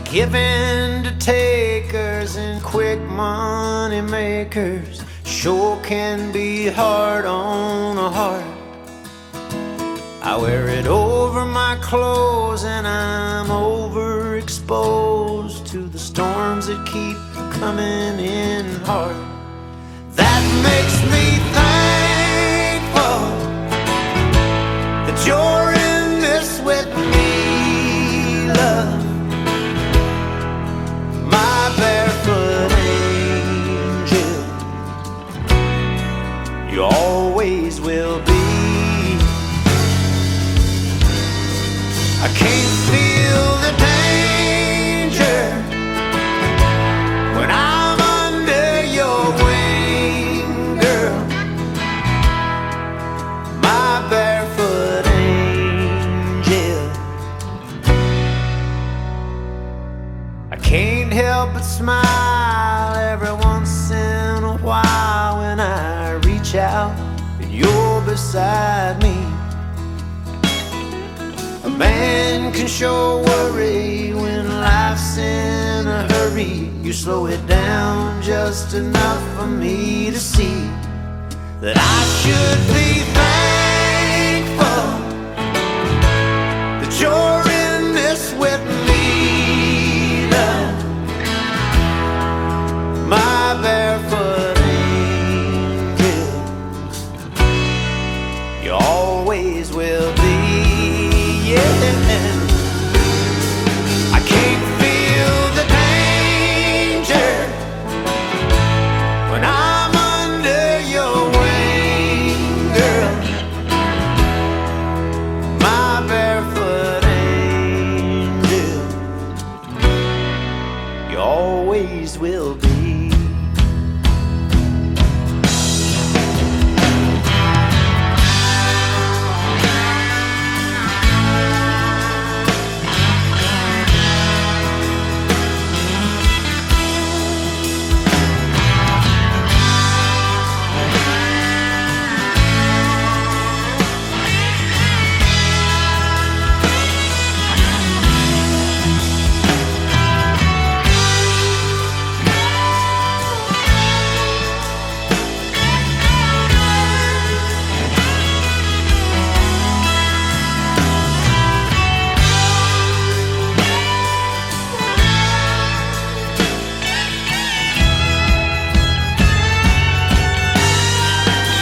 Giving to takers and quick money makers sure can be hard on a heart. I wear it over my clothes and I'm overexposed to the storms that keep coming in hard. That makes me thankful that you're in this with me, love. My barefoot angel, you always will be. I can't feel the danger when I'm under your wing, girl. My barefoot angel, I can't help but smile every once in a while when I reach out and you're beside me. A man can sure worry when life's in a hurry. You slow it down just enough for me to see that I should be thankful that you're in this with me, love. My barefoot angel, you always will be. I can't feel the danger when I'm under your wing, girl. My barefoot angel, you always will be.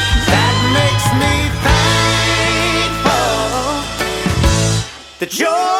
That you're